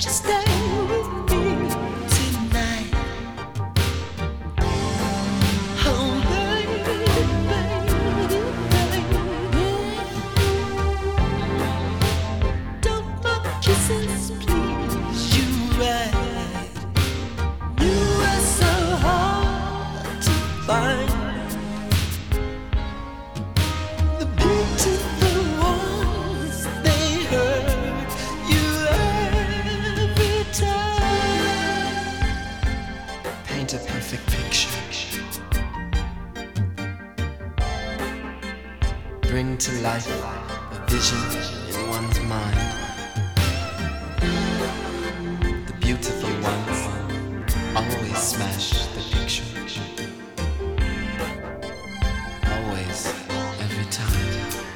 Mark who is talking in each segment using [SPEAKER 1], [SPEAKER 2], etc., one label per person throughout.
[SPEAKER 1] you stay with me tonight? Oh, baby, baby, baby. Don't mind kisses, please. You right. You are so hard to find. The beautiful ones, they hurt you every time.
[SPEAKER 2] Paint a perfect picture. Bring to life a vision in one's mind. The beautiful ones always smash the picture. Always, every time.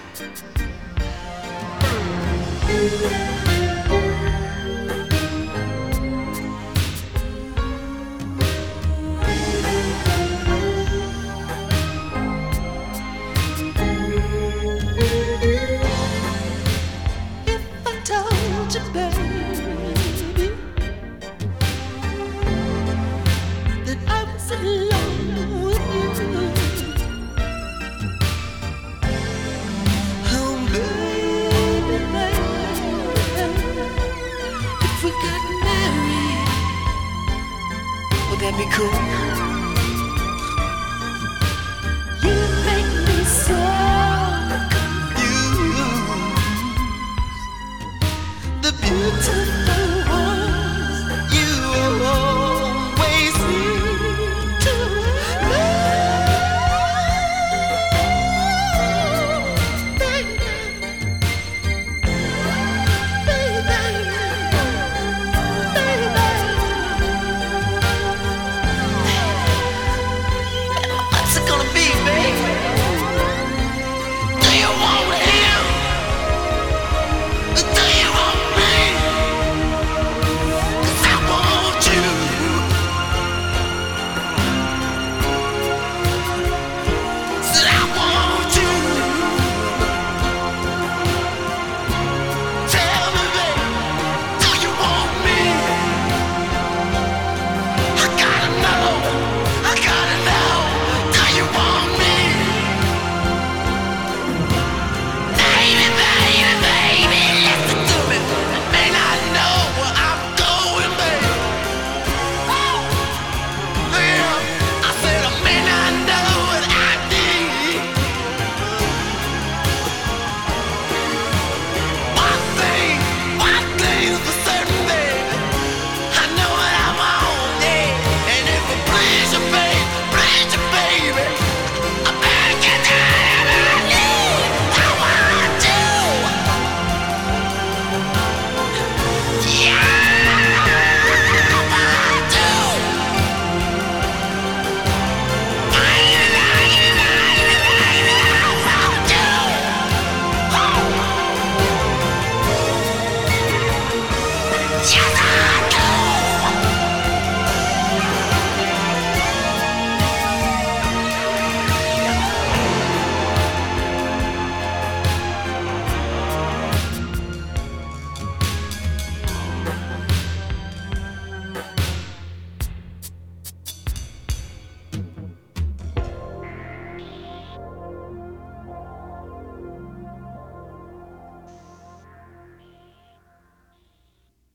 [SPEAKER 1] If I told you, baby, that I was in love with you, oh baby, baby, if we got married, would that be cool?